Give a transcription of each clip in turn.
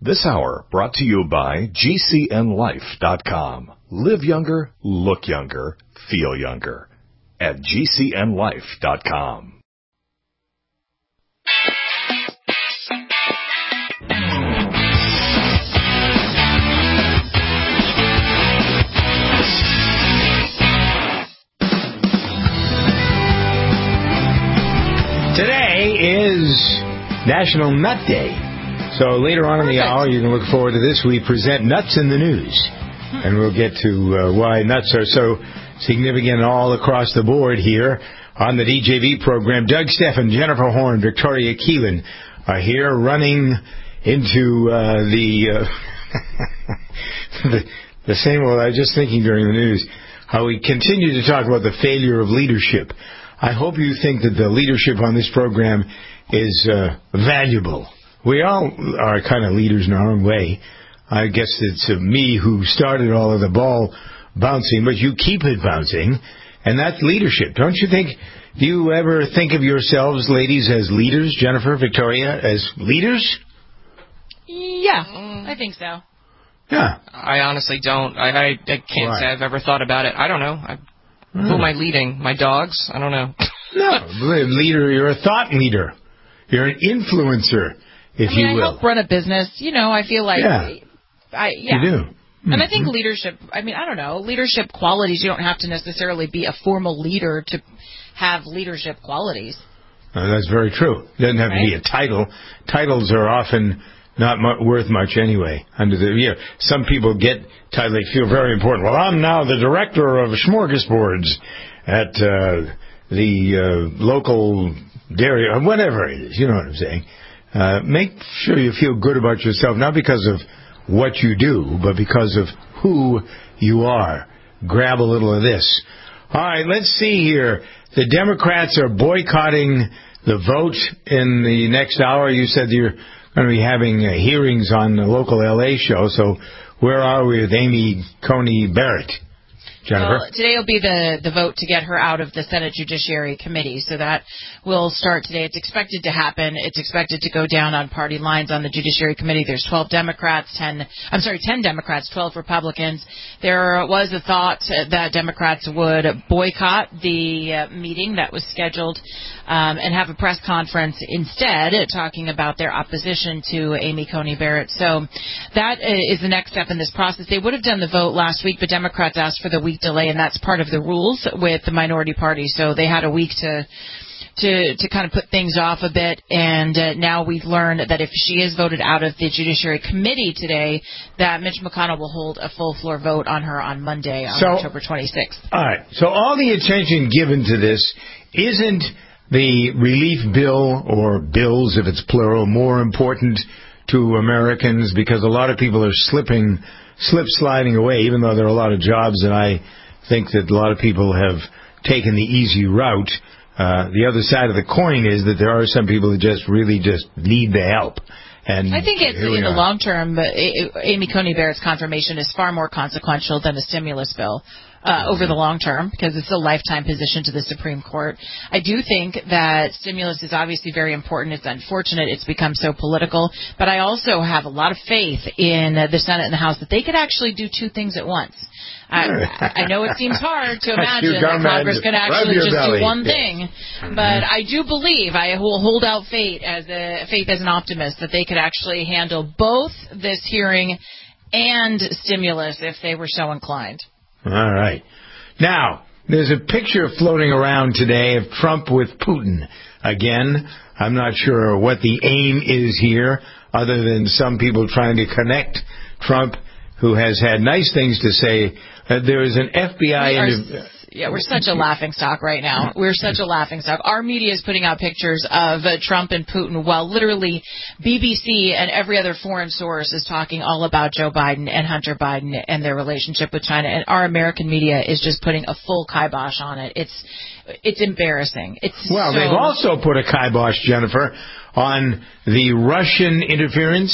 This hour brought to you by GCNLife.com. Live younger, look younger, feel younger. At GCNLife.com. Today is National Nut Day. So later on in the hour, you can look forward to this. We present Nuts in the News. And we'll get to why nuts are so significant all across the board here on the DJV program. Doug Steffen, Jennifer Horn, Victoria Keelan are here running into the same. Well, I was just thinking during the news how we continue to talk about the failure of leadership. I hope you think that the leadership on this program is valuable. We all are kind of leaders in our own way. I guess it's me who started all of the ball bouncing, but you keep it bouncing, and that's leadership. Don't you think? Do you ever think of yourselves, ladies, as leaders? Jennifer, Victoria, as leaders? Yeah, I think so. Yeah. I honestly don't. I can't say I've ever thought about it. I don't know. Who am I leading? My dogs? I don't know. No, leader. You're a thought leader. You're an influencer, if you will. I help run a business. You know, I feel like... You do. Mm-hmm. And I think leadership, I don't know, leadership qualities, you don't have to necessarily be a formal leader to have leadership qualities. That's very true. It doesn't have to be a title. Titles are often not worth much anyway. Some people get titles, they feel very important. Well, I'm now the director of smorgasbords at the local dairy, or whatever it is. You know what I'm saying. Make sure you feel good about yourself, not because of what you do, but because of who you are. Grab a little of this. All right, let's see here. The Democrats are boycotting the vote in the next hour. You said you're going to be having hearings on the local L.A. show, so where are we with Amy Coney Barrett? Jennifer? Well, today will be the vote to get her out of the Senate Judiciary Committee, so that will start today. It's expected to happen. It's expected to go down on party lines on the Judiciary Committee. There's 10 Democrats, 12 Republicans. There was a thought that Democrats would boycott the meeting that was scheduled and have a press conference instead, talking about their opposition to Amy Coney Barrett. So that is the next step in this process. They would have done the vote last week, but Democrats asked for the week delay, and that's part of the rules with the minority party. So they had a week to kind of put things off a bit, and now we've learned that if she is voted out of the Judiciary Committee today, that Mitch McConnell will hold a full floor vote on her on Monday, October 26th. All right. So all the attention given to this isn't the relief bill, or bills if it's plural, more important to Americans, because a lot of people are sliding away, even though there are a lot of jobs, and I think that a lot of people have taken the easy route. The other side of the coin is that there are some people who just need the help. And I think in the long term, Amy Coney Barrett's confirmation is far more consequential than a stimulus bill over the long term, because it's a lifetime position to the Supreme Court. I do think that stimulus is obviously very important. It's unfortunate it's become so political, but I also have a lot of faith in the Senate and the House that they could actually do two things at once. I know it seems hard to imagine that Congress can actually just do one thing, but I do believe, I will hold out faith as an optimist, that they could actually handle both this hearing and stimulus if they were so inclined. All right. Now, there's a picture floating around today of Trump with Putin again. I'm not sure what the aim is here, other than some people trying to connect Trump, who has had nice things to say. There is an FBI... we're such a laughingstock right now. We're such a laughingstock. Our media is putting out pictures of Trump and Putin, while literally BBC and every other foreign source is talking all about Joe Biden and Hunter Biden and their relationship with China. And our American media is just putting a full kibosh on it. It's embarrassing. They've also put a kibosh, Jennifer, on the Russian interference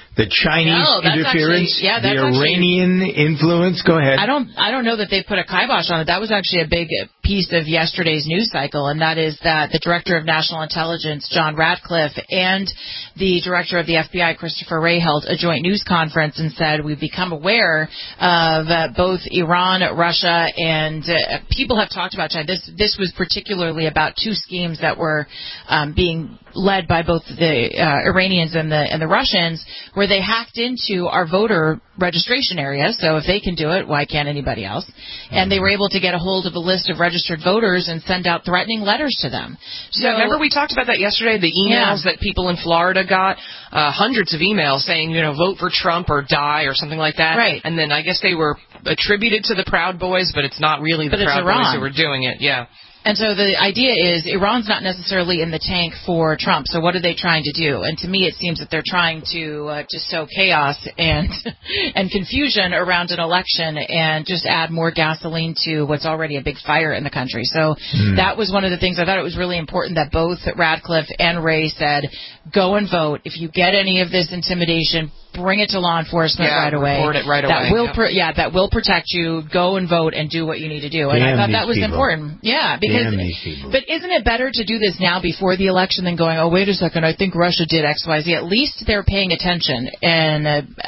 the Chinese interference, actually, the Iranian influence? Go ahead. I don't know that they put a kibosh on it. That was actually a big piece of yesterday's news cycle, and that is that the Director of National Intelligence, John Ratcliffe, and the Director of the FBI, Christopher Wray, held a joint news conference and said, we've become aware of both Iran, Russia, and people have talked about China. This was particularly about two schemes that were being led by both the Iranians and the Russians, where they hacked into our voter registration area. So if they can do it, why can't anybody else? And they were able to get a hold of a list of registered voters and send out threatening letters to them. So remember we talked about that yesterday, the emails that people in Florida got, hundreds of emails saying, vote for Trump or die or something like that. Right. And then I guess they were attributed to the Proud Boys, but it's not really the Proud Boys who were doing it. Yeah. And so the idea is Iran's not necessarily in the tank for Trump. So what are they trying to do? And to me, it seems that they're trying to just sow chaos and confusion around an election and just add more gasoline to what's already a big fire in the country. So that was one of the things I thought it was really important that both Ratcliffe and Wray said, go and vote. If you get any of this intimidation, bring it to law enforcement right away. Report it right away. That will protect you. Go and vote and do what you need to do. And I thought that was important. Yeah, because but isn't it better to do this now before the election than going, oh, wait a second, I think Russia did X, Y, Z. At least they're paying attention, and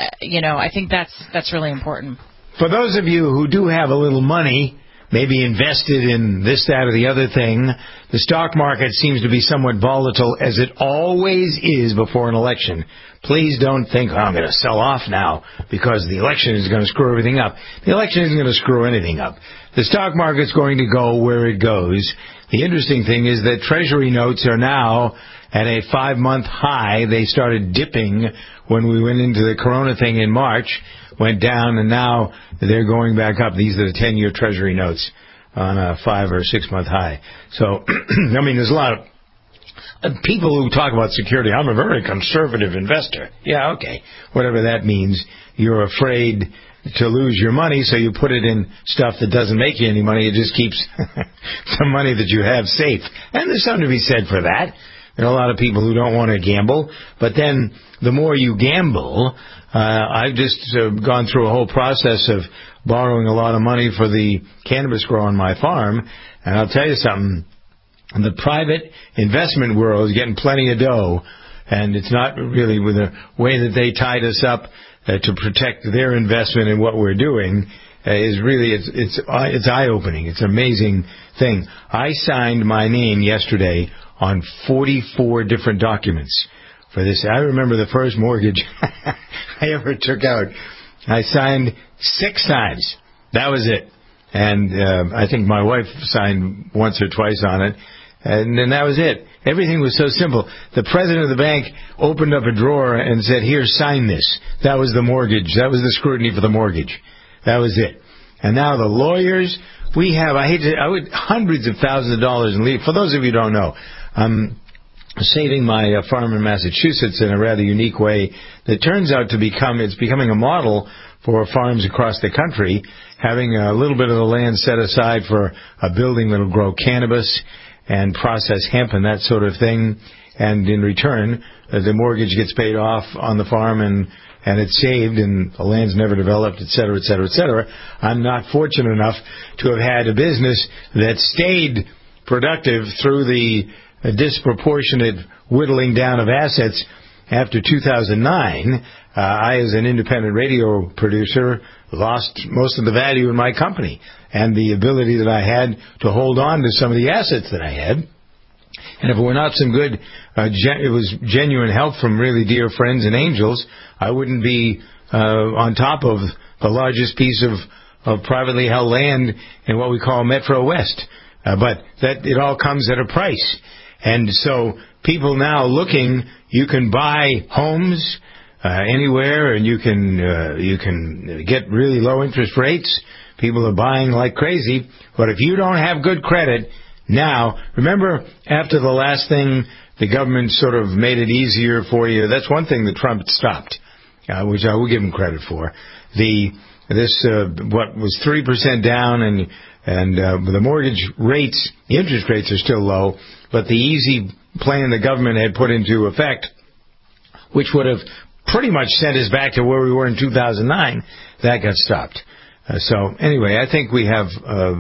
I think that's really important. For those of you who do have a little money, maybe invested in this, that, or the other thing, the stock market seems to be somewhat volatile, as it always is before an election. Please don't think, I'm going to sell off now because the election is going to screw everything up. The election isn't going to screw anything up. The stock market's going to go where it goes. The interesting thing is that Treasury notes are now at a 5-month high. They started dipping when we went into the Corona thing in March, went down, and now they're going back up. These are the 10-year Treasury notes on a 5 or 6-month high. So, there's a lot of people who talk about security. I'm a very conservative investor. Yeah, okay. Whatever that means. You're afraid to lose your money, so you put it in stuff that doesn't make you any money. It just keeps the money that you have safe. And there's something to be said for that. There are a lot of people who don't want to gamble. But then the more you gamble, I've just gone through a whole process of borrowing a lot of money for the cannabis grow on my farm. And I'll tell you something. The private investment world is getting plenty of dough, and it's not really with the way that they tied us up to protect their investment in what we're doing is really it's eye-opening. It's an amazing thing. I signed my name yesterday on 44 different documents for this. I remember the first mortgage I ever took out. I signed 6 times. That was it. And I think my wife signed once or twice on it. And then that was it. Everything was so simple. The president of the bank opened up a drawer and said, here, sign this. That was the mortgage. That was the scrutiny for the mortgage. That was it. And now the lawyers, we have, hundreds of thousands of dollars in leave. For those of you who don't know, I'm saving my farm in Massachusetts in a rather unique way that turns out to it's becoming a model for farms across the country, having a little bit of the land set aside for a building that will grow cannabis and process hemp and that sort of thing. And in return, the mortgage gets paid off on the farm and it's saved and the land's never developed, et cetera, et cetera, et cetera. I'm not fortunate enough to have had a business that stayed productive through the disproportionate whittling down of assets after 2009. I, as an independent radio producer, lost most of the value in my company and the ability that I had to hold on to some of the assets that I had. And if it were not some good, it was genuine help from really dear friends and angels, I wouldn't be on top of the largest piece of privately held land in what we call Metro West. But that it all comes at a price. And so people now looking, you can buy homes anywhere, and you can get really low interest rates. People are buying like crazy. But if you don't have good credit now, remember after the last thing, the government sort of made it easier for you. That's one thing that Trump stopped, which I will give him credit for. What was 3% down, and the mortgage rates, the interest rates are still low, but the easy plan the government had put into effect, which would have pretty much sent us back to where we were in 2009. That got stopped. So anyway, I think we have.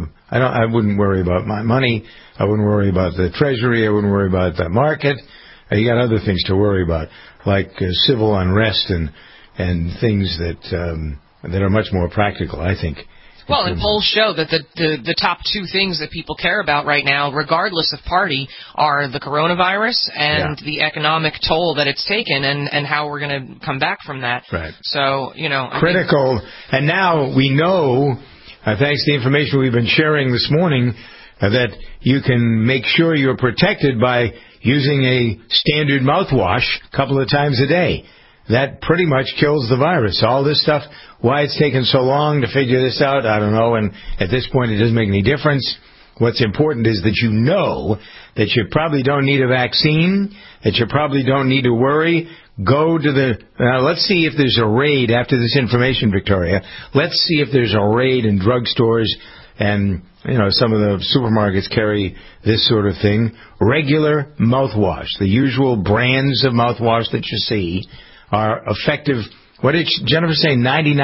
I wouldn't worry about my money. I wouldn't worry about the Treasury. I wouldn't worry about the market. You got other things to worry about, like civil unrest and things that are much more practical, I think. Well, and polls show that the top two things that people care about right now, regardless of party, are the coronavirus and the economic toll that it's taken and how we're going to come back from that. Right. So, critical. And now we know, thanks to the information we've been sharing this morning, that you can make sure you're protected by using a standard mouthwash a couple of times a day. That pretty much kills the virus. All this stuff, why it's taken so long to figure this out, I don't know, and at this point it doesn't make any difference. What's important is that you know that you probably don't need a vaccine, that you probably don't need to worry. Go to let's see if there's a raid after this information, Victoria. Let's see if there's a raid in drugstores, and some of the supermarkets carry this sort of thing. Regular mouthwash, the usual brands of mouthwash that you see, are effective. What did Jennifer say?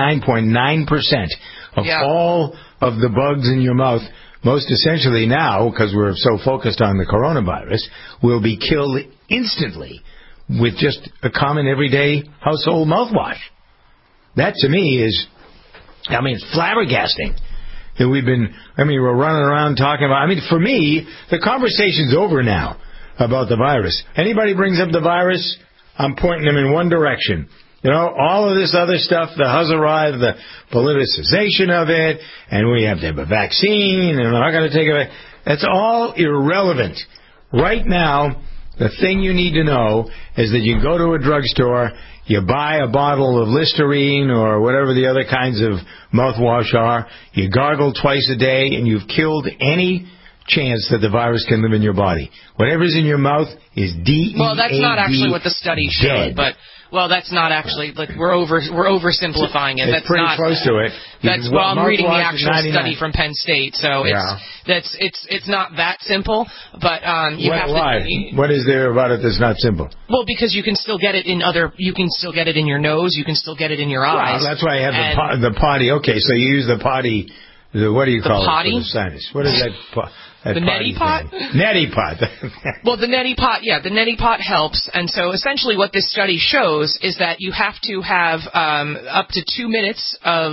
99.9% of all of the bugs in your mouth, most essentially now, because we're so focused on the coronavirus, will be killed instantly with just a common everyday household mouthwash. That to me is, it's flabbergasting. That we're running around talking about, for me, the conversation's over now about the virus. Anybody brings up the virus, I'm pointing them in one direction. All of this other stuff, the huzzah, the politicization of it, and we have to have a vaccine, and we're not going to take it. That's all irrelevant. Right now, the thing you need to know is that you go to a drugstore, you buy a bottle of Listerine or whatever the other kinds of mouthwash are, you gargle twice a day, and you've killed any chance that the virus can live in your body. Whatever's in your mouth is DEAD. Well, that's not actually what the study showed, but that's not actually, we're oversimplifying it. It's pretty close to it. I'm reading the actual study from Penn State, so it's not that simple, but why? What is there about it that's not simple? Well, because you can still get it in you can still get it in your nose, you can still get it in your eyes. Well, that's why I have the potty. Okay, so you use the potty. What do you call it for the sinus? What is that? The neti pot? Neti pot. Well, the neti pot, the neti pot helps. And so essentially what this study shows is that you have to have up to 2 minutes of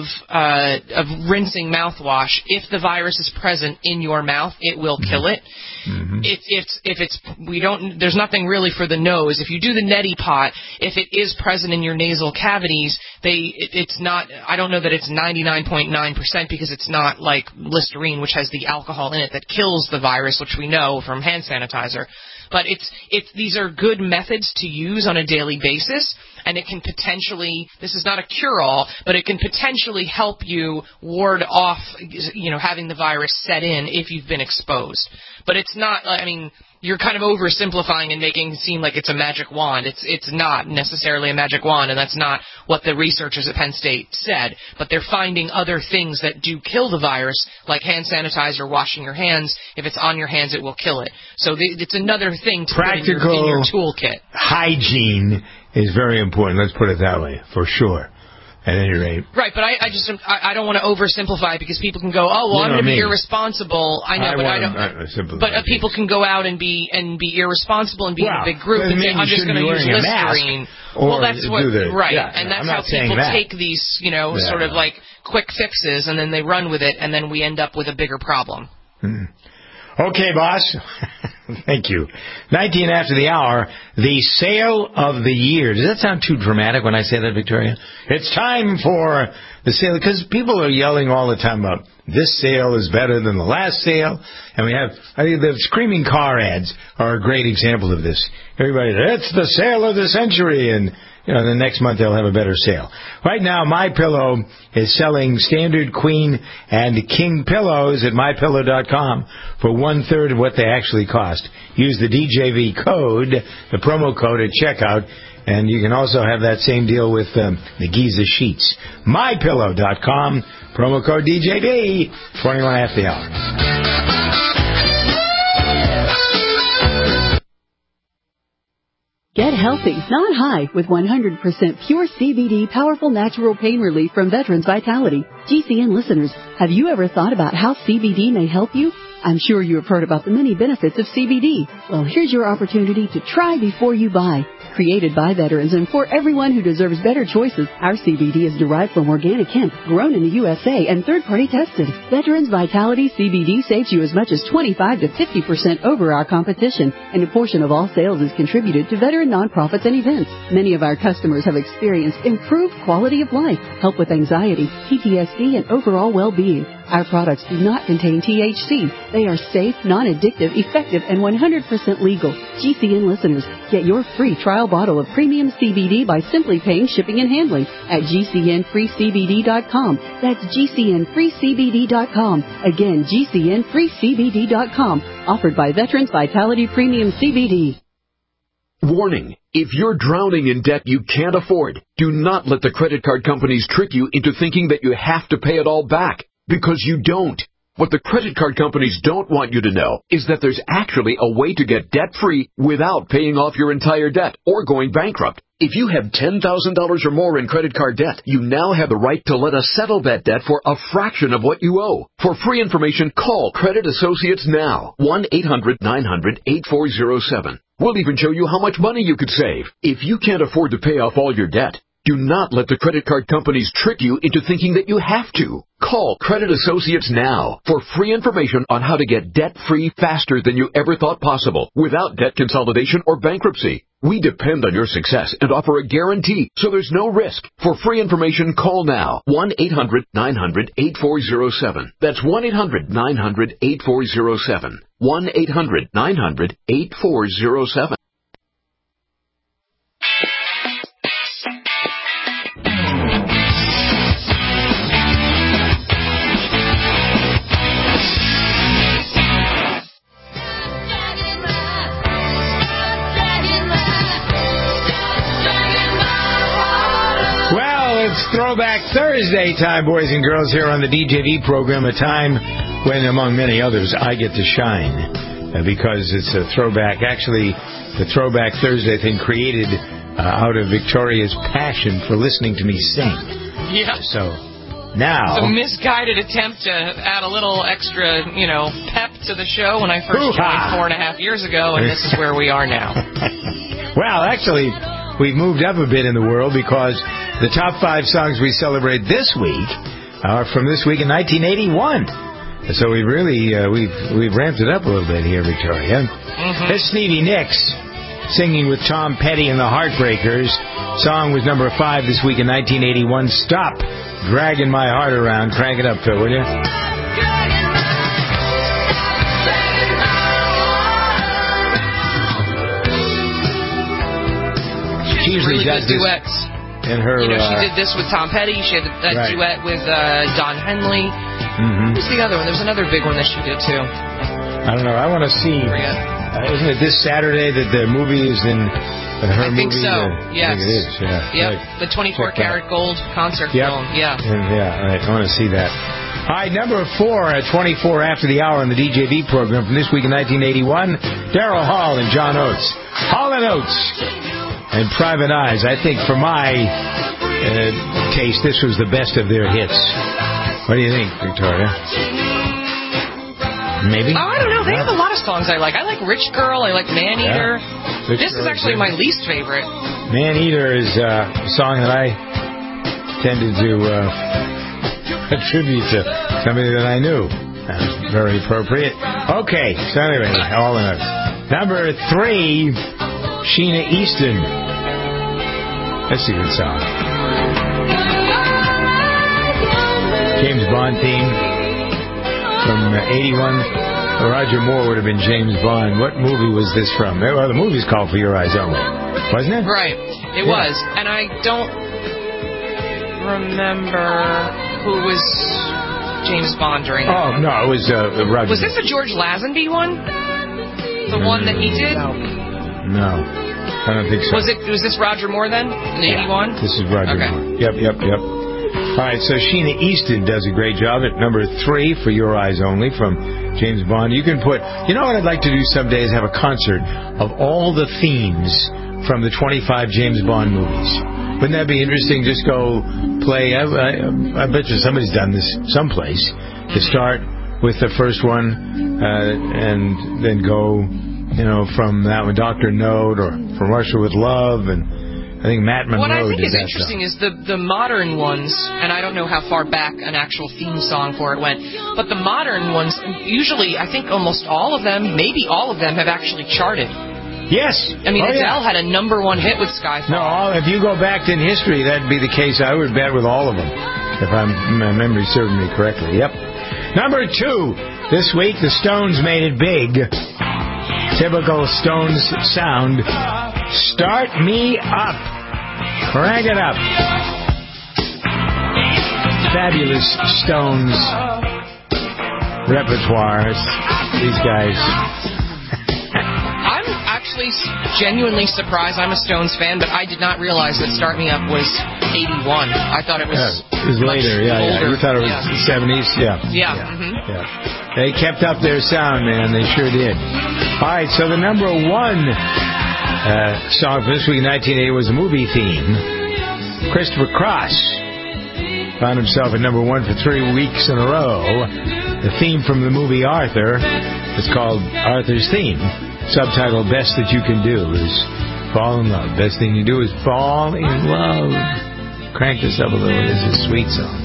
rinsing mouthwash. If the virus is present in your mouth, it will kill it. Mm-hmm. There's nothing really for the nose. If you do the neti pot, if it is present in your nasal cavities, it's not, I don't know that it's 99.9% because it's not like Listerine, which has the alcohol in it that kills the virus, which we know from hand sanitizer. But these are good methods to use on a daily basis, and it can potentially, this is not a cure-all, but it can potentially help you ward off, having the virus set in if you've been exposed. But it's not, you're kind of oversimplifying and making it seem like it's a magic wand. It's not necessarily a magic wand, and that's not what the researchers at Penn State said. But they're finding other things that do kill the virus, like hand sanitizer, washing your hands. If it's on your hands, it will kill it. So it's another thing to put in your toolkit. Hygiene is very important. Let's put it that way, for sure. At any rate. Right, but I don't want to oversimplify because people can go, I'm going to be irresponsible. I know, but I don't. But people can go out and be irresponsible and be in a big group and say, I'm just going to use Listerine. Well, that's what and that's how people take these, sort of like quick fixes, and then they run with it, and then we end up with a bigger problem. Okay, boss. Thank you. 19 after the hour, the sale of the year. Does that sound too dramatic when I say that, Victoria? It's time for the sale, because people are yelling all the time about this sale is better than the last sale. And the screaming car ads are a great example of this. Everybody, it's the sale of the century, and the next month they'll have a better sale. Right now, MyPillow is selling standard queen and king pillows at MyPillow.com for 1/3 of what they actually cost. Use the DJV code, the promo code at checkout, and you can also have that same deal with the Giza sheets. MyPillow.com, promo code DJV, 21 after the hour. Get healthy, not high, with 100% pure CBD powerful natural pain relief from Veterans Vitality. GCN listeners, have you ever thought about how CBD may help you? I'm sure you have heard about the many benefits of CBD. Well, here's your opportunity to try before you buy. Created by veterans and for everyone who deserves better choices, our CBD is derived from organic hemp, grown in the USA, and third-party tested. Veterans Vitality CBD saves you as much as 25 to 50% over our competition, and a portion of all sales is contributed to veteran nonprofits and events. Many of our customers have experienced improved quality of life, help with anxiety, PTSD, and overall well-being. Our products do not contain THC. They are safe, non-addictive, effective, and 100% legal. GCN listeners, get your free trial bottle of premium CBD by simply paying shipping and handling at GCNFreeCBD.com. That's GCNFreeCBD.com. Again, GCNFreeCBD.com. Offered by Veterans Vitality Premium CBD. Warning. If you're drowning in debt you can't afford, do not let the credit card companies trick you into thinking that you have to pay it all back. Because you don't. What the credit card companies don't want you to know is that there's actually a way to get debt-free without paying off your entire debt or going bankrupt. If you have $10,000 or more in credit card debt, you now have the right to let us settle that debt for a fraction of what you owe. For free information, call Credit Associates now. 1-800-900-8407. We'll even show you how much money you could save. If you can't afford to pay off all your debt, do not let the credit card companies trick you into thinking that you have to. Call Credit Associates now for free information on how to get debt-free faster than you ever thought possible without debt consolidation or bankruptcy. We depend on your success and offer a guarantee, so there's no risk. For free information, call now. 1-800-900-8407. That's 1-800-900-8407. 1-800-900-8407. Throwback Thursday time, boys and girls, here on the DJV program, a time when, among many others, I get to shine because it's a throwback. Actually, the Throwback Thursday thing created out of Victoria's passion for listening to me sing. Yeah. So now... It's a misguided attempt to add a little extra, pep to the show when I first joined 4.5 years ago, and this is where we are now. Well, actually, we've moved up a bit in the world because the top 5 songs we celebrate this week are from this week in 1981. So we really we've ramped it up a little bit here, Victoria. Mm-hmm. This Stevie Nicks singing with Tom Petty and the Heartbreakers. Song was number 5 this week in 1981. Stop dragging my heart around. Crank it up, Phil, will you? She usually really does good this duets. In her, she did this with Tom Petty. She had that duet with Don Henley. Mm-hmm. Who's the other one? There's another big one that she did too. I don't know. I want to see. Isn't it this Saturday that the movie is in her movie? I think so. Yes. I think it is. Yeah. Yep. Right. The 24 karat gold concert film. Yeah. Yeah. All right. I want to see that. All right. Number 4 at 24 after the hour on the DJV program from this week in 1981. Daryl Hall and John Oates. Hall and Oates. And Private Eyes. I think for my taste, this was the best of their hits. What do you think, Victoria? Maybe? Oh, I don't know. They have a lot of songs I like. I like Rich Girl. I like Man Eater. Yeah. This is actually my least favorite. Man Eater is a song that I tended to attribute to somebody that I knew. That's very appropriate. Okay, so anyway, all in it. Number 3, Sheena Easton. That's a good song. James Bond theme from 81. Roger Moore would have been James Bond. What movie was this from? Well, the movie's called For Your Eyes Only, wasn't it? Right. It was. And I don't remember who was James Bond during that. Oh, no, it was Roger. Was this the George Lazenby one? The one that he did? No. I don't think so. Was this Roger Moore then? In 81? This is Roger Moore. Yep. All right, so Sheena Easton does a great job at number 3 for Your Eyes Only from James Bond. You can put, what I'd like to do someday is have a concert of all the themes from the 25 James Bond movies. Wouldn't that be interesting? Just go play. I bet you somebody's done this someplace. To start with the first one, and then go, from that one, Dr. Note, or From Russia with Love, and I think Matt Monroe. What I think did is that interesting song. is the modern ones, and I don't know how far back an actual theme song for it went, but the modern ones, usually, I think almost all of them, maybe all of them, have actually charted. Yes. I mean, Adele had a #1 hit with Skyfall. No, if you go back in history, that'd be the case. I would bet with all of them, if my memory serves me correctly. Yep. Number 2 this week, the Stones made it big. Typical Stones sound. Start Me Up. Crank it up. Fabulous Stones repertoires. These guys. I'm actually genuinely surprised. I'm a Stones fan, but I did not realize that Start Me Up was 81. I thought it was later. Older. You thought it was the 70s? Yeah. They kept up their sound, man. They sure did. All right, so the number 1 song for this week in 1980 was a movie theme. Christopher Cross found himself at number 1 for 3 weeks in a row. The theme from the movie Arthur is called Arthur's Theme. Subtitle, Best That You Can Do is Fall in Love. Best thing you do is fall in love. Crank this up a little. It's a sweet song.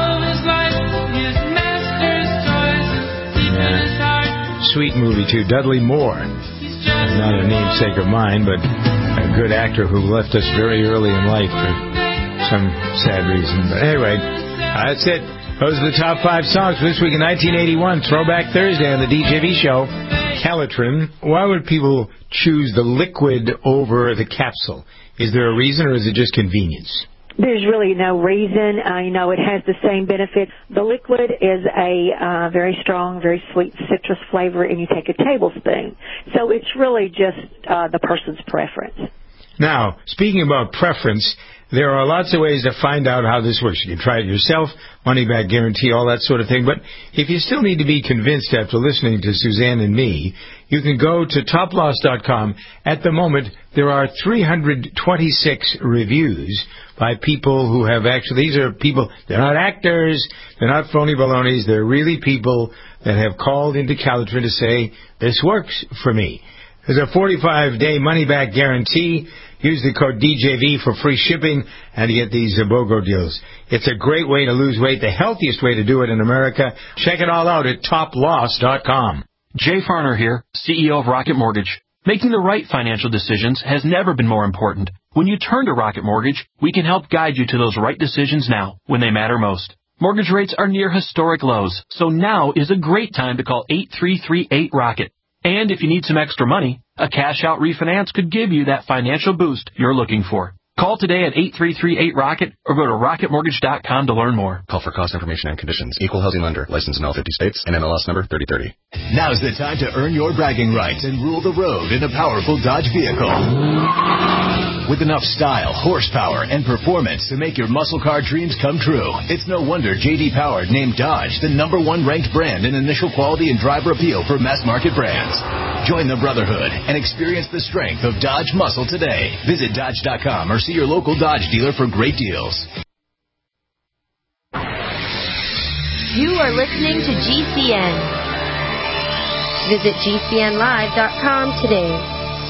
Yeah. Sweet movie, too. Dudley Moore. Not a namesake of mine, but a good actor who left us very early in life for some sad reason. But anyway, that's it. Those are the top 5 songs for this week in 1981. Throwback Thursday on the DJV show. Calitrin. Why would people choose the liquid over the capsule? Is there a reason, or is it just convenience? There's really no reason. It has the same benefits. The liquid is a very strong, very sweet citrus flavor, and you take a tablespoon. So it's really just the person's preference. Now, speaking about preference, there are lots of ways to find out how this works. You can try it yourself, money-back guarantee, all that sort of thing. But if you still need to be convinced after listening to Suzanne and me, you can go to toploss.com. At the moment, there are 326 reviews by people who have actually, these are people, they're not actors, they're not phony balonies, they're really people that have called into Calitrin to say, this works for me. There's a 45-day money-back guarantee. Use the code DJV for free shipping and you get these BOGO deals. It's a great way to lose weight, the healthiest way to do it in America. Check it all out at toploss.com. Jay Farner here, CEO of Rocket Mortgage. Making the right financial decisions has never been more important. When you turn to Rocket Mortgage, we can help guide you to those right decisions now, when they matter most. Mortgage rates are near historic lows, so now is a great time to call 8338-ROCKET. And if you need some extra money, a cash-out refinance could give you that financial boost you're looking for. Call today at 8338-ROCKET or go to rocketmortgage.com to learn more. Call for cost information and conditions. Equal housing lender. Licensed in all 50 states. And NMLS number 3030. Now's the time to earn your bragging rights and rule the road in a powerful Dodge vehicle. With enough style, horsepower, and performance to make your muscle car dreams come true, it's no wonder J.D. Power named Dodge the #1 ranked brand in initial quality and driver appeal for mass market brands. Join the brotherhood and experience the strength of Dodge muscle today. Visit Dodge.com or see your local Dodge dealer for great deals. You are listening to GCN. Visit GCNlive.com today.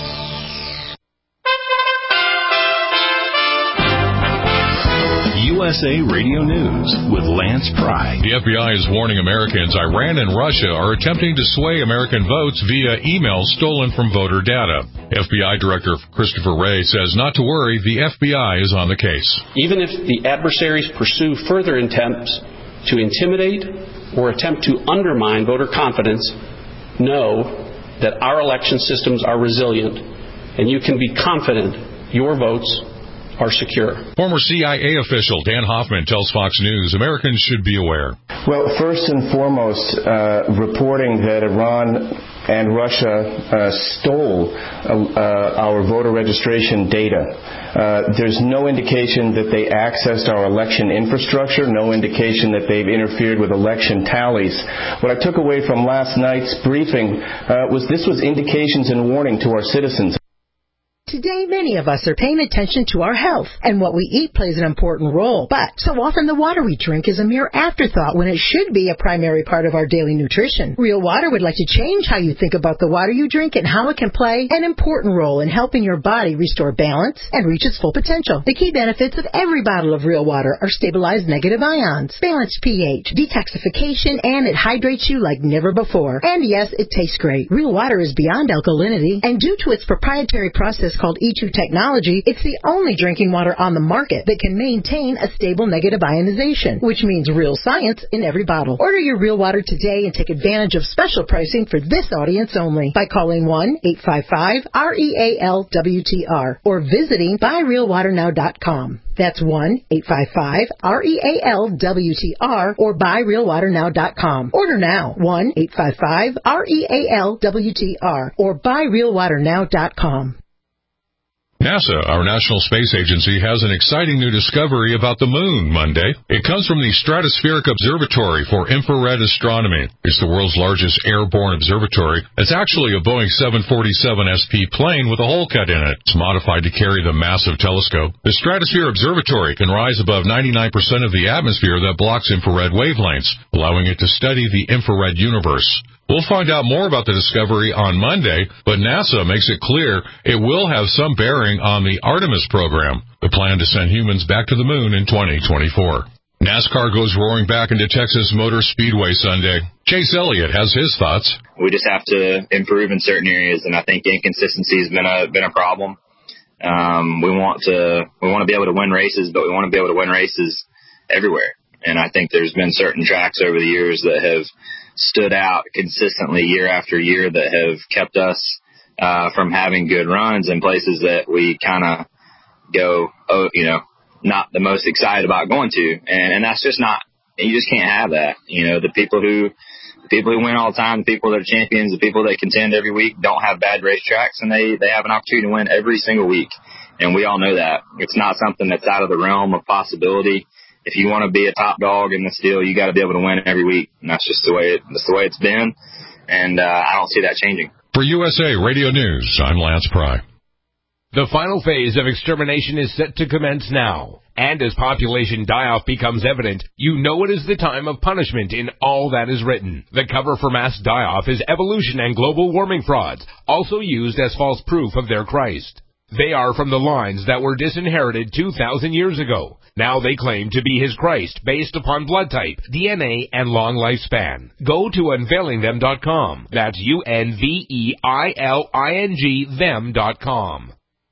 USA Radio News with Lance Pry. The FBI is warning Americans Iran and Russia are attempting to sway American votes via emails stolen from voter data. FBI Director Christopher Wray says not to worry, the FBI is on the case. Even if the adversaries pursue further attempts to intimidate or attempt to undermine voter confidence, know that our election systems are resilient, and you can be confident your votes are secure. Former CIA official Dan Hoffman tells Fox News Americans should be aware. Well, first and foremost, reporting that Iran and Russia stole our voter registration data. There's no indication that they accessed our election infrastructure, no indication that they've interfered with election tallies. What I took away from last night's briefing was this was indications and warning to our citizens. Today, many of us are paying attention to our health, and what we eat plays an important role. But so often the water we drink is a mere afterthought when it should be a primary part of our daily nutrition. Real Water would like to change how you think about the water you drink and how it can play an important role in helping your body restore balance and reach its full potential. The key benefits of every bottle of Real Water are stabilized negative ions, balanced pH, detoxification, and it hydrates you like never before. And yes, it tastes great. Real Water is beyond alkalinity, and due to its proprietary process called E2 technology, it's the only drinking water on the market that can maintain a stable negative ionization, which means real science in every bottle. Order your Real Water today and take advantage of special pricing for this audience only by calling 1-855-REAL-WTR or visiting buyrealwaternow.com. That's 1-855-REAL-WTR or buyrealwaternow.com. Order now, 1-855-REAL-WTR or buyrealwaternow.com. NASA, our National Space Agency, has an exciting new discovery about the moon Monday. It comes from the Stratospheric Observatory for Infrared Astronomy. It's the world's largest airborne observatory. It's actually a Boeing 747 SP plane with a hole cut in it. It's modified to carry the massive telescope. The Stratosphere Observatory can rise above 99% of the atmosphere that blocks infrared wavelengths, allowing it to study the infrared universe. We'll find out more about the discovery on Monday, but NASA makes it clear it will have some bearing on the Artemis program, the plan to send humans back to the moon in 2024. NASCAR goes roaring back into Texas Motor Speedway Sunday. Chase Elliott has his thoughts. We just have to improve in certain areas, and I think inconsistency has been a problem. We want to be able to win races, but we want to be able to win races everywhere. And I think there's been certain tracks over the years that have stood out consistently year after year that have kept us from having good runs in places that we kind of go, not the most excited about going to. And that's just not, you just can't have that. The people who win all the time, the people that are champions, the people that contend every week don't have bad racetracks, and they have an opportunity to win every single week. And we all know that. It's not something that's out of the realm of possibility. If you want to be a top dog in this deal, you got to be able to win every week. And that's just the way it's been. And I don't see that changing. For USA Radio News, I'm Lance Pry. The final phase of extermination is set to commence now. And as population die-off becomes evident, you know it is the time of punishment in all that is written. The cover for mass die-off is evolution and global warming frauds, also used as false proof of their Christ. They are from the lines that were disinherited 2,000 years ago. Now they claim to be his Christ based upon blood type, DNA, and long lifespan. Go to unveilingthem.com. That's UNVEILING them.com.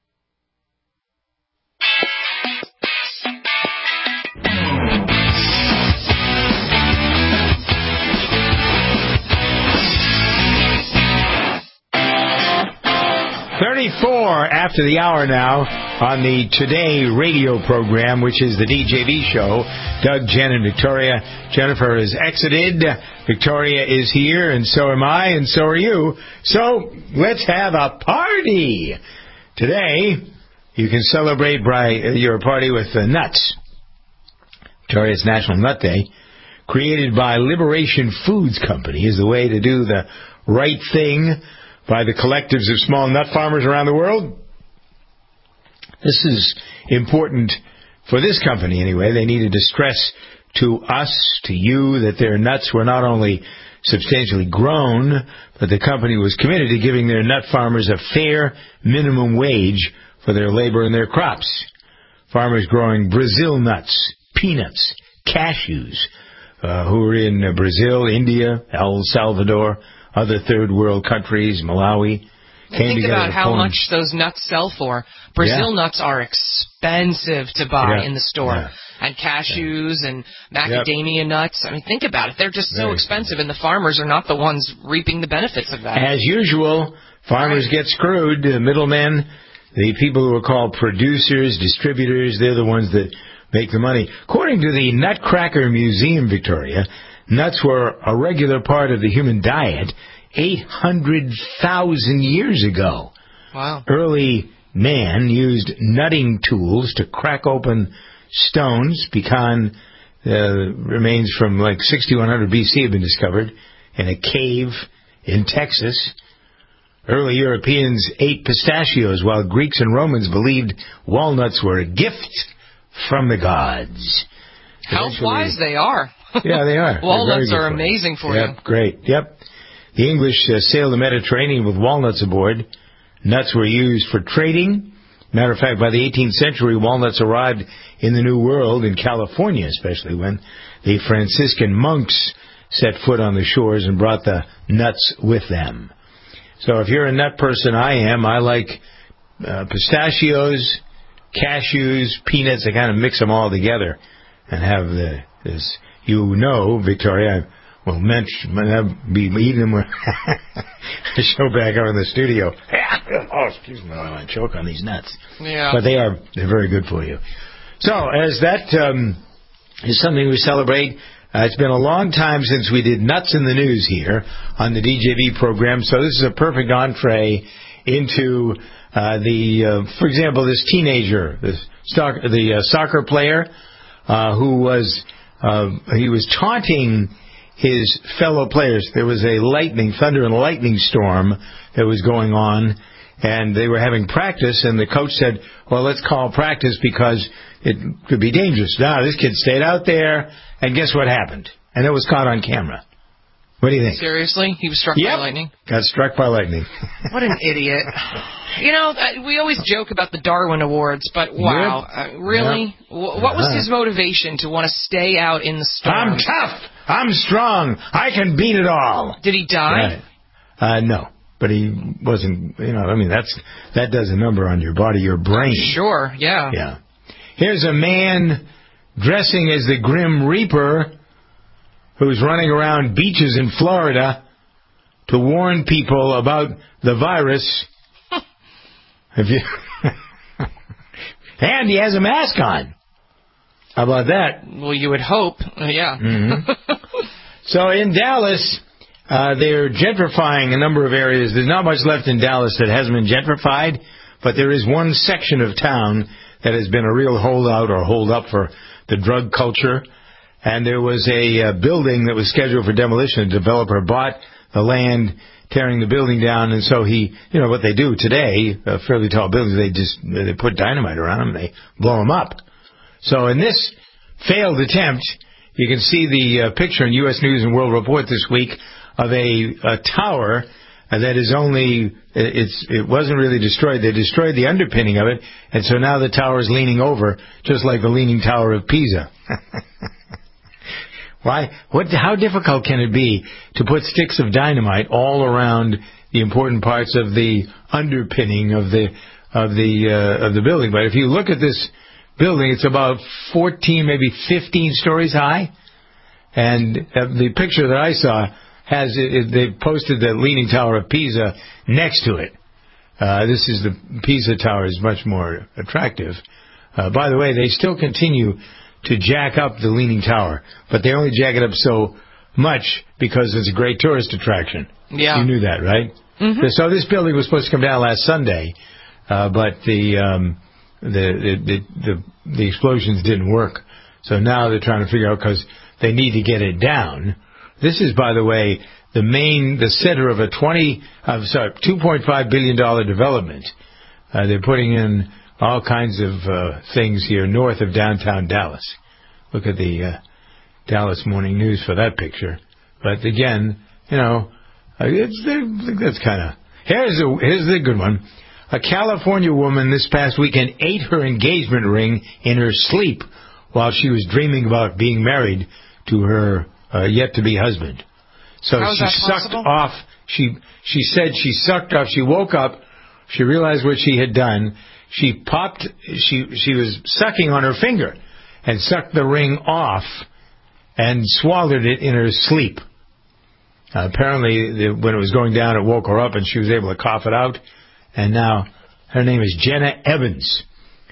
After the hour now on the Today radio program, which is the DJV show. Doug, Jen, and Victoria. Jennifer has exited. Victoria is here, and so am I, and so are you. So let's have a party. Today, you can celebrate your party with nuts. Victoria's National Nut Day, created by Liberation Foods Company, is the way to do the right thing by the collectives of small nut farmers around the world. This is important for this company anyway. They needed to stress to us, to you, that their nuts were not only substantially grown, but the company was committed to giving their nut farmers a fair minimum wage for their labor and their crops. Farmers growing Brazil nuts, peanuts, cashews, who are in Brazil, India, El Salvador, other third world countries, Malawi. Think about how much those nuts sell for. Brazil nuts are expensive to buy in the store. Yeah. And cashews and macadamia nuts. I mean, think about it. They're just so expensive, and the farmers are not the ones reaping the benefits of that. As usual, farmers get screwed. The middlemen, the people who are called producers, distributors, they're the ones that make the money. According to the Nutcracker Museum, Victoria, nuts were a regular part of the human diet 800,000 years ago. Wow. Early man used nutting tools to crack open stones. Pecan remains from like 6100 BC have been discovered in a cave in Texas. Early Europeans ate pistachios, while Greeks and Romans believed walnuts were a gift from the gods. How wise they are. Yeah, they are. Walnuts are amazing for you. Great. Yep. The English sailed the Mediterranean with walnuts aboard. Nuts were used for trading. Matter of fact, by the 18th century, walnuts arrived in the New World, in California especially, when the Franciscan monks set foot on the shores and brought the nuts with them. So if you're a nut person, I am. I like pistachios, cashews, peanuts. I kind of mix them all together and have this. You know, Victoria, I will be eating them with a show back out in the studio. Oh, excuse me, I want to choke on these nuts. Yeah. But they're very good for you. So, as that is something we celebrate, it's been a long time since we did Nuts in the News here on the DJB program, so this is a perfect entree into for example, this teenager, the soccer player who was he was taunting his fellow players. There was a thunder and lightning storm that was going on, and they were having practice, and the coach said, well, let's call practice because it could be dangerous. Now, this kid stayed out there, and guess what happened? And it was caught on camera. What do you think? Seriously? He was struck by lightning? Got struck by lightning. What an idiot. You know, we always joke about the Darwin Awards, but wow, really? Yep. What was his motivation to want to stay out in the storm? I'm tough. I'm strong. I can beat it all. Did he die? No. But he wasn't, that does a number on your body, your brain. Sure, yeah. Yeah. Here's a man dressing as the Grim Reaper who's running around beaches in Florida to warn people about the virus. And he has a mask on. How about that? Well, you would hope. Yeah. Mm-hmm. So in Dallas, they're gentrifying a number of areas. There's not much left in Dallas that hasn't been gentrified, but there is one section of town that has been a real holdout or hold up for the drug culture. And there was a building that was scheduled for demolition. A developer bought the land, tearing the building down, and so what they do today, fairly tall buildings, they put dynamite around them, they blow them up. So in this failed attempt, you can see the picture in U.S. News and World Report this week of a tower that is it wasn't really destroyed. They destroyed the underpinning of it, and so now the tower is leaning over, just like the Leaning Tower of Pisa. Why? How difficult can it be to put sticks of dynamite all around the important parts of the underpinning of the building? But if you look at this building, it's about 14, maybe 15 stories high, and the picture that I saw they posted the Leaning Tower of Pisa next to it. This is the Pisa Tower is much more attractive. By the way, they still continue to jack up the Leaning Tower, but they only jack it up so much because it's a great tourist attraction. Yeah. You knew that, right? Mm-hmm. So this building was supposed to come down last Sunday, but the explosions didn't work. So now they're trying to figure out, because they need to get it down. This is, by the way, the center of a $2.5 billion development. They're putting in all kinds of things here north of downtown Dallas. Look at the Dallas Morning News for that picture. But again, that's kind of... Here's the good one. A California woman this past weekend ate her engagement ring in her sleep while she was dreaming about being married to her yet-to-be husband. So she sucked off... She said she sucked off... She woke up, she realized what she had done... She was sucking on her finger and sucked the ring off and swallowed it in her sleep. Apparently, when it was going down, it woke her up and she was able to cough it out. And now, her name is Jenna Evans.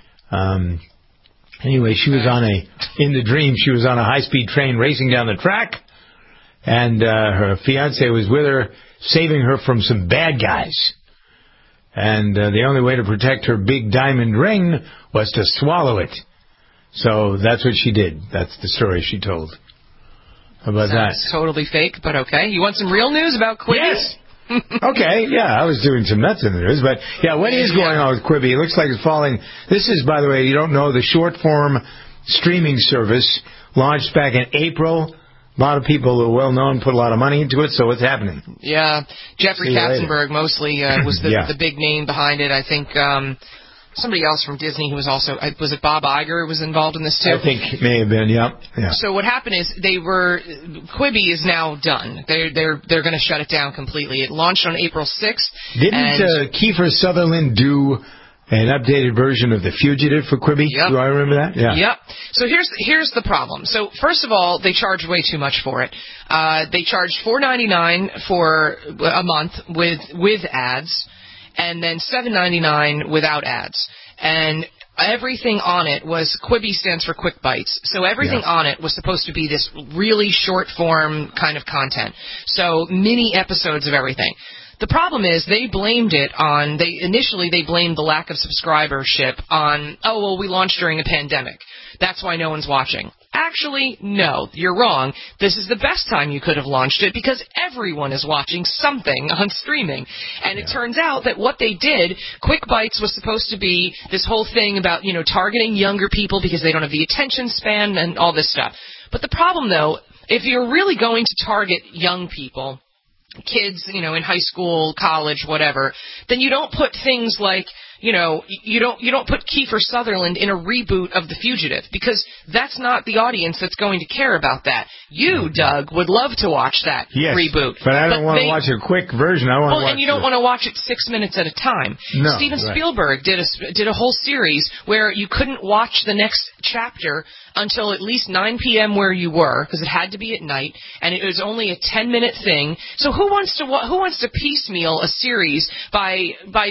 Anyway, she was in the dream, she was on a high-speed train racing down the track. And her fiancé was with her, saving her from some bad guys. And the only way to protect her big diamond ring was to swallow it. So that's what she did. That's the story she told. How about that? Totally fake, but okay. You want some real news about Quibi? Yes. Okay, yeah, I was doing some nuts in the news, but yeah, what is going on with Quibi? It looks like it's falling. This is, by the way, you don't know, the short-form streaming service launched back in April. A lot of people who are well-known put a lot of money into it, so what's happening? Yeah, Jeffrey Katzenberg mostly was the big name behind it. I think somebody else from Disney who was also, was it Bob Iger was involved in this too? I think it may have been, yeah. So what happened is Quibi is now done. They're going to shut it down completely. It launched on April 6th. Didn't Kiefer Sutherland do an updated version of The Fugitive for Quibi? Yep. Do I remember that? Yeah. Yep. So here's the problem. So first of all, they charge way too much for it. They charged $4.99 for a month with ads, and then $7.99 without ads. And everything on it was, Quibi stands for Quick Bites, so everything on it was supposed to be this really short form kind of content. So mini episodes of everything. The problem is they blamed the lack of subscribership on, we launched during a pandemic. That's why no one's watching. Actually, no, you're wrong. This is the best time you could have launched it because everyone is watching something on streaming. And it turns out that what they did, Quick Bites was supposed to be this whole thing about, targeting younger people because they don't have the attention span and all this stuff. But the problem, though, if you're really going to target young people, kids, in high school, college, whatever, then you don't put things like, you don't put Kiefer Sutherland in a reboot of The Fugitive because that's not the audience that's going to care about that. You, Doug, would love to watch that reboot. But I don't want to watch a quick version. I want to watch and you don't want to watch it 6 minutes at a time. No, Steven Spielberg did a whole series where you couldn't watch the next chapter until at least 9 p.m. where you were, because it had to be at night, and it was only a 10-minute thing. So who wants to piecemeal a series by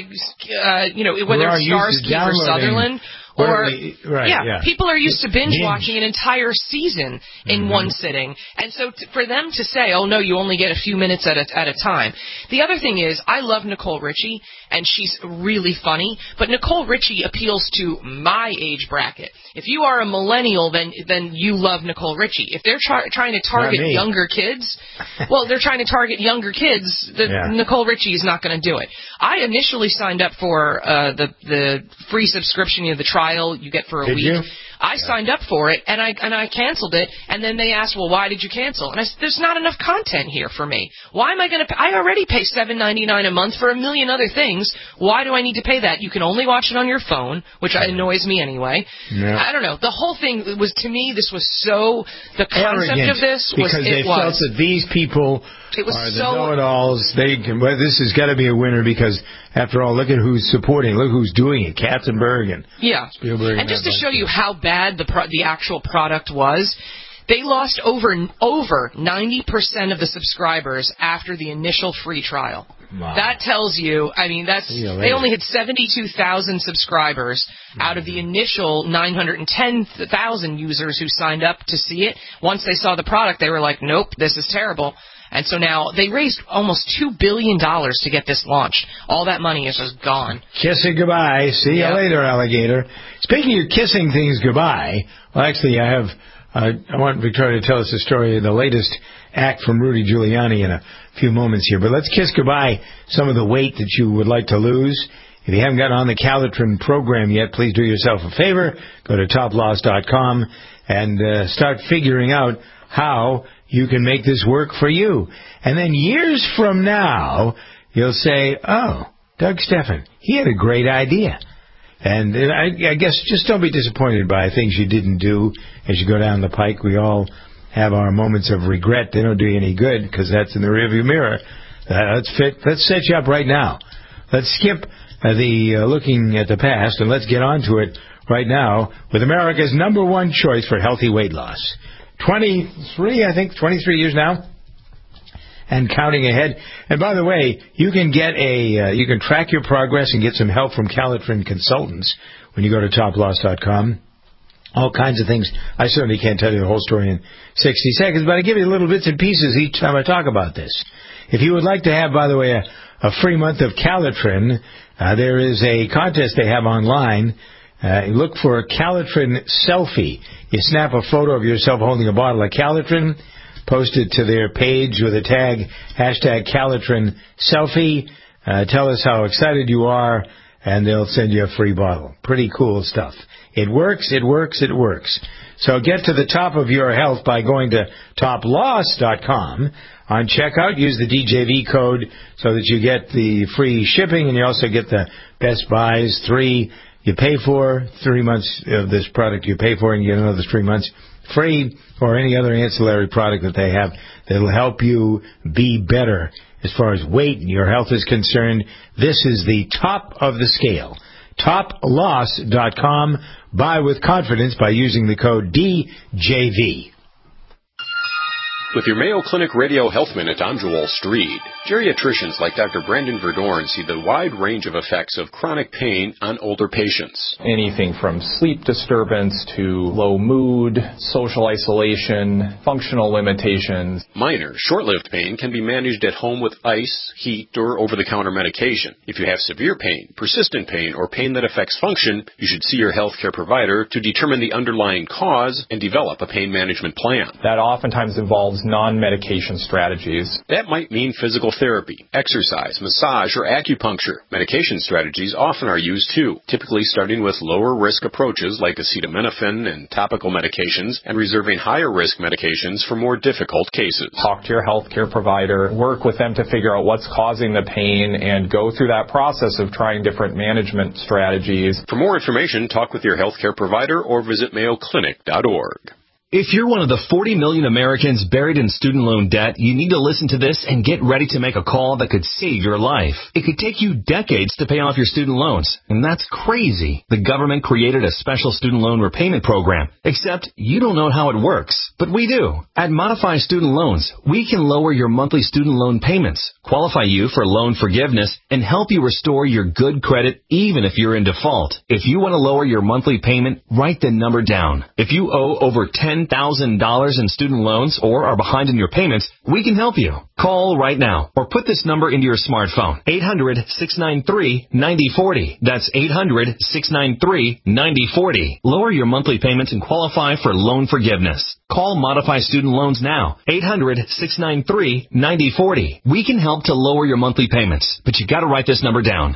whether it stars Kiefer Sutherland or people are used to binge watching an entire season in one sitting, and so for them to say, "Oh no, you only get a few minutes at a time." The other thing is, I love Nicole Richie, and she's really funny, but Nicole Richie appeals to my age bracket. If you are a millennial, then you love Nicole Richie. If they're trying to target younger kids, they're trying to target younger kids. Nicole Richie is not going to do it. I initially signed up for the free subscription, the trial you get for a week. You? I signed up for it, and I canceled it, and then they asked, well, why did you cancel? And I said, there's not enough content here for me. Why am I going to I already pay $7.99 a month for a million other things. Why do I need to pay that? You can only watch it on your phone, which annoys me anyway. Yeah. I don't know. The whole thing was, to me, this was so, the concept arrogant, of this was, because they felt that these people are the know-it-alls. This has got to be a winner because, after all, look at who's supporting. Look who's doing it. Katzenberg and Spielberg. And just to show you how bad the actual product was, they lost over 90% of the subscribers after the initial free trial. Wow. That tells you, they only had 72,000 subscribers out of the initial 910,000 users who signed up to see it. Once they saw the product, they were like, nope, this is terrible. And so now they raised almost $2 billion to get this launched. All that money is just gone. Kiss it goodbye. See you later, alligator. Speaking of kissing things goodbye, well, actually, I want Victoria to tell us the story of the latest act from Rudy Giuliani in a few moments here. But let's kiss goodbye some of the weight that you would like to lose. If you haven't got on the Calitrin program yet, please do yourself a favor. Go to toploss.com and start figuring out how you can make this work for you. And then years from now, you'll say, oh, Doug Stephan, he had a great idea. And I guess just don't be disappointed by things you didn't do as you go down the pike. We all have our moments of regret. They don't do you any good because that's in the rearview mirror. Let's set you up right now. Let's skip the looking at the past and let's get on to it right now with America's #1 choice for healthy weight loss. 23 years now, and counting ahead. And by the way, you can get you can track your progress and get some help from Calitrin consultants when you go to toploss.com. All kinds of things. I certainly can't tell you the whole story in 60 seconds, but I give you little bits and pieces each time I talk about this. If you would like to have, by the way, a free month of Calitrin, there is a contest they have online. Look for Calitrin Selfie. You snap a photo of yourself holding a bottle of Calitrin, post it to their page with a tag, #Calitrin selfie. Tell us how excited you are, and they'll send you a free bottle. Pretty cool stuff. It works, it works, it works. So get to the top of your health by going to toploss.com. On checkout, use the DJV code so that you get the free shipping, and you also get the Best Buys 3 you pay for, 3 months of this product you pay for, and you get another 3 months free, or any other ancillary product that they have that will help you be better as far as weight and your health is concerned. This is the top of the scale. Toploss.com. Buy with confidence by using the code DJV. With your Mayo Clinic Radio Health Minute, I'm Joel Streed. Geriatricians like Dr. Brendan Verdorn see the wide range of effects of chronic pain on older patients. Anything from sleep disturbance to low mood, social isolation, functional limitations. Minor, short-lived pain can be managed at home with ice, heat, or over-the-counter medication. If you have severe pain, persistent pain, or pain that affects function, you should see your healthcare provider to determine the underlying cause and develop a pain management plan. That oftentimes involves non-medication strategies. That might mean physical therapy, exercise, massage, or acupuncture. Medication strategies often are used too, typically starting with lower-risk approaches like acetaminophen and topical medications, and reserving higher-risk medications for more difficult cases. Talk to your healthcare provider, work with them to figure out what's causing the pain, and go through that process of trying different management strategies. For more information, talk with your healthcare provider or visit mayoclinic.org. If you're one of the 40 million Americans buried in student loan debt, you need to listen to this and get ready to make a call that could save your life. It could take you decades to pay off your student loans, and that's crazy. The government created a special student loan repayment program, except you don't know how it works, but we do. At Modify Student Loans, we can lower your monthly student loan payments, qualify you for loan forgiveness, and help you restore your good credit even if you're in default. If you want to lower your monthly payment, write the number down. If you owe over $10,000 in student loans or are behind in your payments, we can help you. Call right now or put this number into your smartphone. 800-693-9040. That's 800-693-9040. Lower your monthly payments and qualify for loan forgiveness. Call Modify Student Loans now. 800-693-9040. We can help to lower your monthly payments, but you got to write this number down.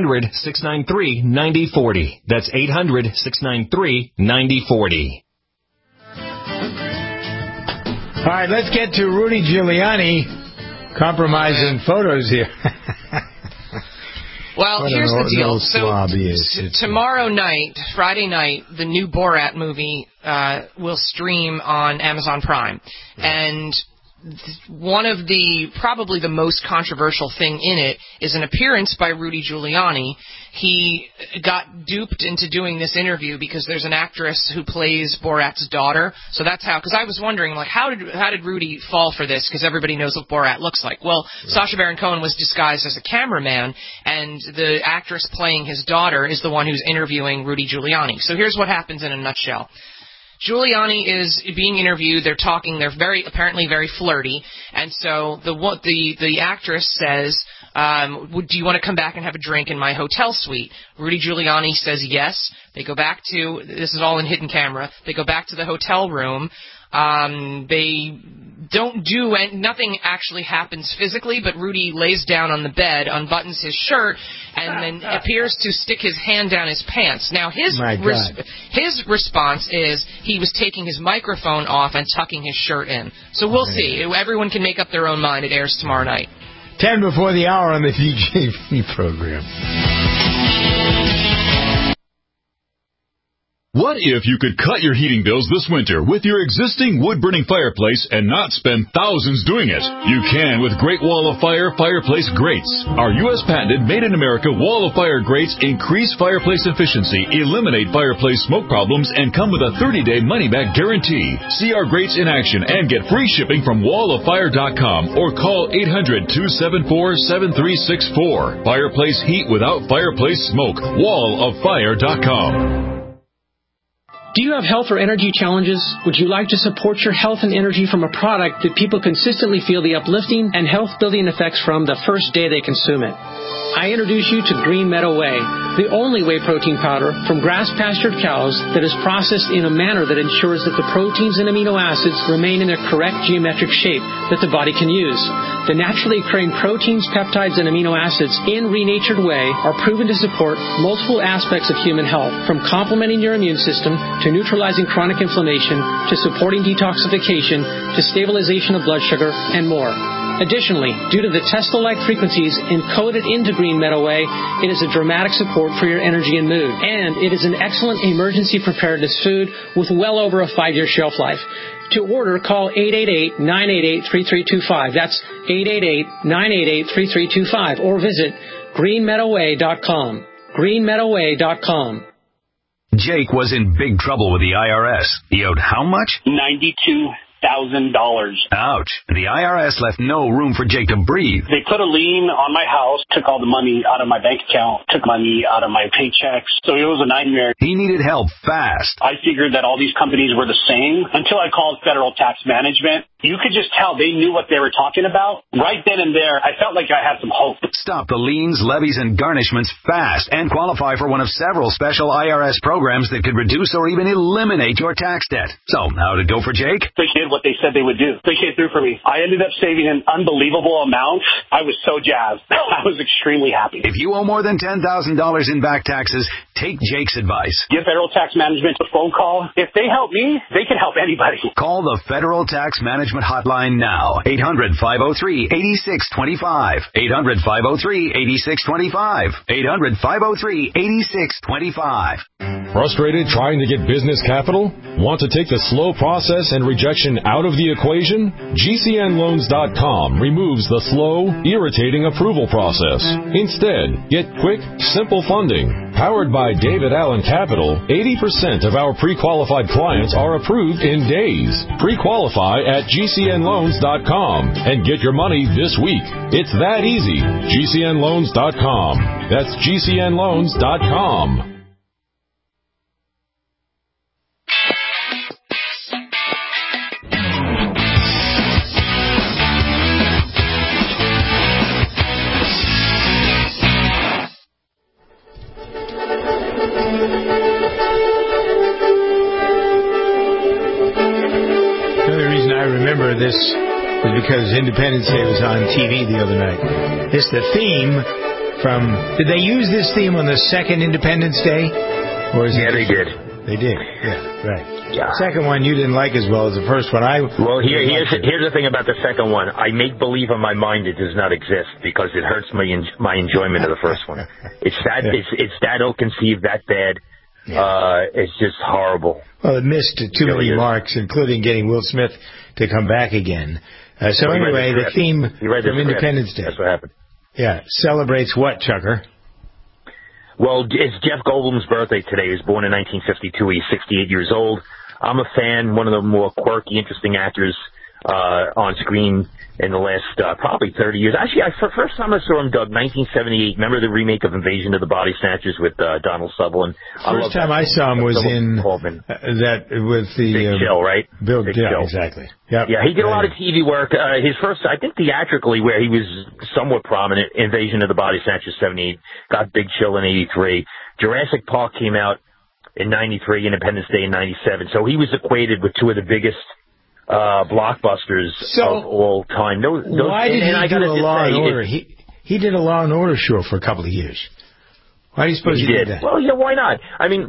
800-693-9040. That's 800-693-9040. All right, let's get to Rudy Giuliani compromising photos here. Well, here's the deal. So tomorrow night, Friday night, the new Borat movie will stream on Amazon Prime. And one of probably the most controversial thing in it is an appearance by Rudy Giuliani. He got duped into doing this interview because there's an actress who plays Borat's daughter. So that's how, because I was wondering, like, how did Rudy fall for this? Because everybody knows what Borat looks like. Well, Sacha Baron Cohen was disguised as a cameraman, and the actress playing his daughter is the one who's interviewing Rudy Giuliani. So here's what happens in a nutshell. Giuliani is being interviewed. They're talking. They're apparently very flirty. And so the actress says, do you want to come back and have a drink in my hotel suite? Rudy Giuliani says yes. They go back to, this is all in hidden camera, they go back to the hotel room. They don't do, and nothing actually happens physically, but Rudy lays down on the bed, unbuttons his shirt, and then appears to stick his hand down his pants. Now, his response is he was taking his microphone off and tucking his shirt in. So we'll see. Everyone can make up their own mind. It airs tomorrow night. 10 before the hour on the DJV program. What if you could cut your heating bills this winter with your existing wood-burning fireplace and not spend thousands doing it? You can with Great Wall of Fire fireplace grates. Our U.S. patented made-in-America Wall of Fire grates increase fireplace efficiency, eliminate fireplace smoke problems, and come with a 30-day money-back guarantee. See our grates in action and get free shipping from walloffire.com or call 800-274-7364. Fireplace heat without fireplace smoke. walloffire.com. Do you have health or energy challenges? Would you like to support your health and energy from a product that people consistently feel the uplifting and health-building effects from the first day they consume it? I introduce you to Green Meadow Whey, the only whey protein powder from grass-pastured cows that is processed in a manner that ensures that the proteins and amino acids remain in their correct geometric shape that the body can use. The naturally occurring proteins, peptides, and amino acids in renatured whey are proven to support multiple aspects of human health, from complementing your immune system to neutralizing chronic inflammation to supporting detoxification to stabilization of blood sugar and more. Additionally, due to the Tesla-like frequencies encoded into Green Meadow Whey, it is a dramatic support for your energy and mood. And it is an excellent emergency preparedness food with well over a 5-year shelf life. To order, call 888-988-3325. That's 888-988-3325. Or visit greenmeadowwhey.com. greenmeadowwhey.com. Jake was in big trouble with the IRS. He owed how much? $92,000. Ouch. The IRS left no room for Jake to breathe. They put a lien on my house, took all the money out of my bank account, took money out of my paychecks. So it was a nightmare. He needed help fast. I figured that all these companies were the same until I called Federal Tax Management. You could just tell they knew what they were talking about. Right then and there, I felt like I had some hope. Stop the liens, levies, and garnishments fast and qualify for one of several special IRS programs that could reduce or even eliminate your tax debt. So, how'd it go for Jake? They did what they said they would do. They came through for me. I ended up saving an unbelievable amount. I was so jazzed. I was extremely happy. If you owe more than $10,000 in back taxes, take Jake's advice. Give Federal Tax Management a phone call. If they help me, they can help anybody. Call the Federal Tax Management Hotline now. 800-503-8625. 800-503-8625. 800-503-8625. Frustrated trying to get business capital? Want to take the slow process and rejection out of the equation? GCNloans.com removes the slow, irritating approval process. Instead, get quick, simple funding. Powered by David Allen Capital, 80% of our pre-qualified clients are approved in days. Pre-qualify at GCNloans.com and get your money this week. It's that easy. GCNloans.com. That's GCNloans.com. This was because Independence Day was on TV the other night. It's the theme from... Did they use this theme on the second Independence Day? Or is they did. They did, yeah, right. Yeah. Second one you didn't like as well as the first one. Well, here's the thing about the second one. I make believe in my mind it does not exist because it hurts my enjoyment of the first one. It's that it's that ill-conceived, that bad. Yeah. It's just horrible. Well, it missed too many marks, including getting Will Smith to come back again. So anyway, the theme from Independence Day. That's what happened. Yeah, celebrates what, Chucker? Well, it's Jeff Goldblum's birthday today. He was born in 1952. He's 68 years old. I'm a fan, one of the more quirky, interesting actors on screen in the last probably 30 years. Actually, first time I saw him, Doug, 1978. Remember the remake of Invasion of the Body Snatchers with Donald Sutherland? First time I saw him was in that with the Big Chill, right? Big Chill, exactly. Yep. Yeah, he did a lot of TV work. His first, I think, theatrically, where he was somewhat prominent, Invasion of the Body Snatchers 78, got Big Chill in 83. Jurassic Park came out in 93, Independence Day in 97. So he was equated with two of the biggest blockbusters of all time. Why did he do a Law and Order? He did a Law and Order show for a couple of years. Why do you suppose he did that? Well, yeah, why not? I mean,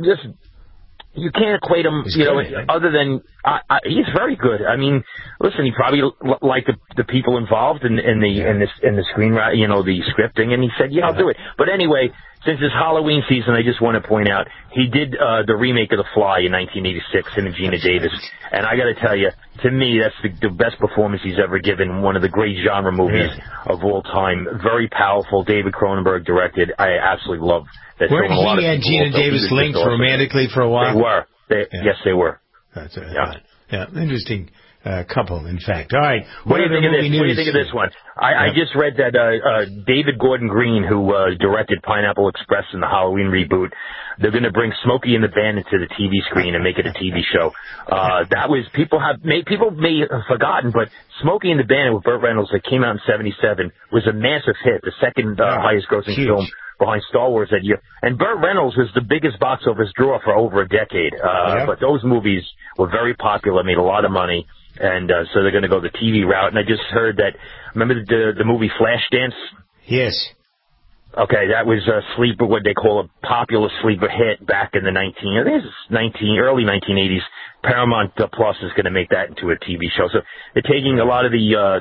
you can't equate him, other than he's very good. I mean, listen, he probably liked the people involved in the screenwriting, the scripting, and he said, "Yeah, I'll do it." But anyway, since it's Halloween season, I just want to point out he did the remake of The Fly in 1986, him and Gina Davis, and I got to tell you, to me, that's the best performance he's ever given. One of the great genre movies of all time. Very powerful. David Cronenberg directed. I absolutely love that. Weren't he and Gina Davis linked romantically for a while? They were. Yes, they were. That's right. Yeah, interesting. couple, in fact. All right. What do you think of this? What do you think of this one? I just read that David Gordon Green, who directed Pineapple Express in the Halloween reboot, they're going to bring Smokey and the Bandit to the TV screen and make it a TV show. That was people may have forgotten, but Smokey and the Bandit with Burt Reynolds that came out in '77 was a massive hit, the second highest grossing film behind Star Wars that year. And Burt Reynolds was the biggest box office draw for over a decade. But those movies were very popular, made a lot of money. And so they're going to go the TV route. And I just heard that, remember the movie Flashdance? Yes. Okay, that was a sleeper, what they call a popular sleeper hit back in the early 1980s. Paramount Plus is going to make that into a TV show. So they're taking a lot of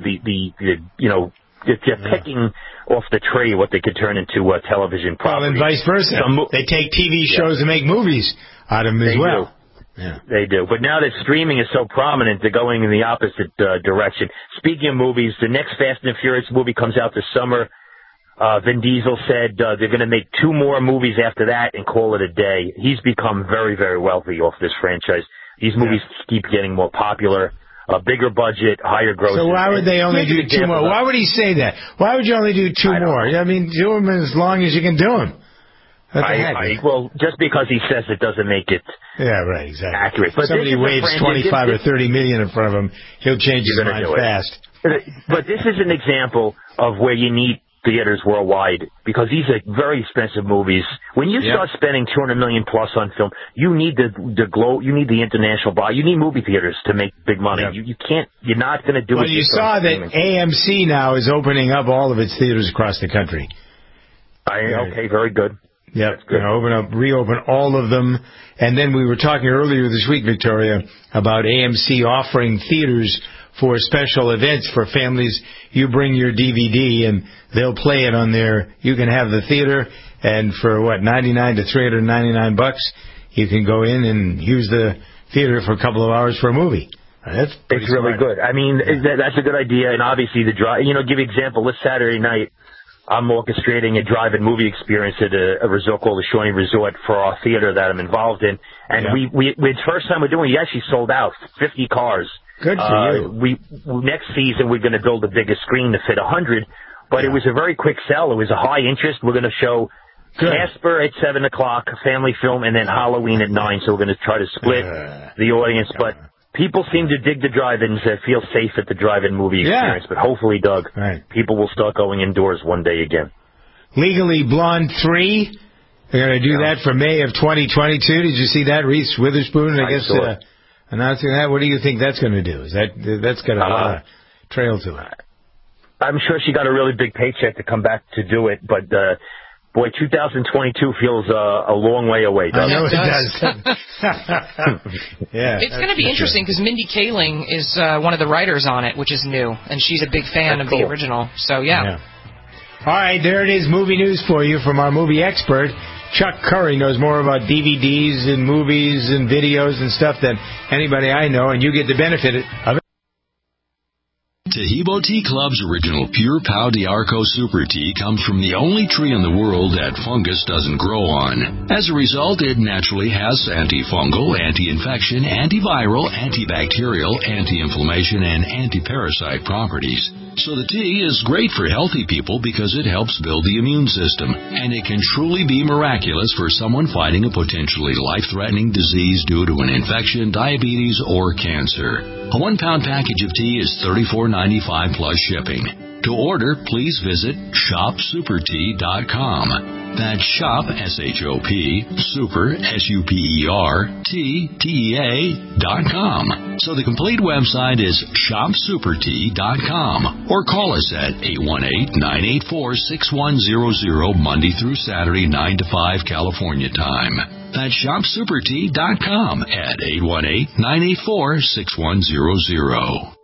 they're picking off the tray what they could turn into a television property. Well, and vice versa. They take TV shows and make movies out of them as well. Yeah. They do. But now that streaming is so prominent, they're going in the opposite direction. Speaking of movies, the next Fast and Furious movie comes out this summer. Vin Diesel said they're going to make 2 more movies after that and call it a day. He's become very, very wealthy off this franchise. These movies keep getting more popular, bigger budget, higher gross. So why would they only do 2 more? Why would he say that? Why would you only do 2 more? I mean, do them as long as you can do them. Well, just because he says it doesn't make it exactly accurate. But somebody waves 25 or 30 million in front of him, he'll change his mind fast. But this is an example of where you need theaters worldwide, because these are very expensive movies. When you start spending $200 million plus on film, you need you need the international buy. You need movie theaters to make big money. You can't. You're not going to do it. Well, you saw that AMC now is opening up all of its theaters across the country. Okay, very good. Yep, going to reopen all of them. And then we were talking earlier this week, Victoria, about AMC offering theaters for special events for families. You bring your DVD and they'll play it on there. You can have the theater, and for $99 to $399, you can go in and use the theater for a couple of hours for a movie. It's really good. I mean, that's a good idea. And obviously the drive. Give you an example. This Saturday night, I'm orchestrating a drive-in movie experience at a resort called the Shawnee Resort for our theater that I'm involved in. And the first time we're doing it, we actually sold out 50 cars. Good for you. Next season, we're going to build a bigger screen to fit 100. But it was a very quick sell. It was a high interest. We're going to show Casper at 7 o'clock, family film, and then Halloween at 9. So we're going to try to split the audience. But people seem to dig the drive-ins. They feel safe at the drive-in movie experience. But hopefully, Doug, people will start going indoors one day again. Legally Blonde 3. They're going to do that for May of 2022. Did you see that? Reese Witherspoon, I guess, announcing that. What do you think that's going to do? That's got a lot of trail to it. I'm sure she got a really big paycheck to come back to do it, but boy, 2022 feels a long way away. I know it does. It's going to be interesting because Mindy Kaling is one of the writers on it, which is new, and she's a big fan of the original. So yeah. All right, there it is, movie news for you from our movie expert. Chuck Curry knows more about DVDs and movies and videos and stuff than anybody I know, and you get the benefit of it. Tahibo Tea Club's original Pure Pau d'Arco Super Tea comes from the only tree in the world that fungus doesn't grow on. As a result, it naturally has antifungal, anti-infection, antiviral, antibacterial, anti-inflammation, and anti-parasite properties. So the tea is great for healthy people because it helps build the immune system, and it can truly be miraculous for someone fighting a potentially life-threatening disease due to an infection, diabetes, or cancer. A 1-pound package of tea is $34.95 plus shipping. To order, please visit shopsupertea.com. That's shop, S-H-O-P, super, S-U-P-E-R, T-T-E-A.com. So the complete website is shopsupertea.com. Or call us at 818-984-6100 Monday through Saturday, 9 to 5 California time. That's shopsupertea.com at 818-984-6100.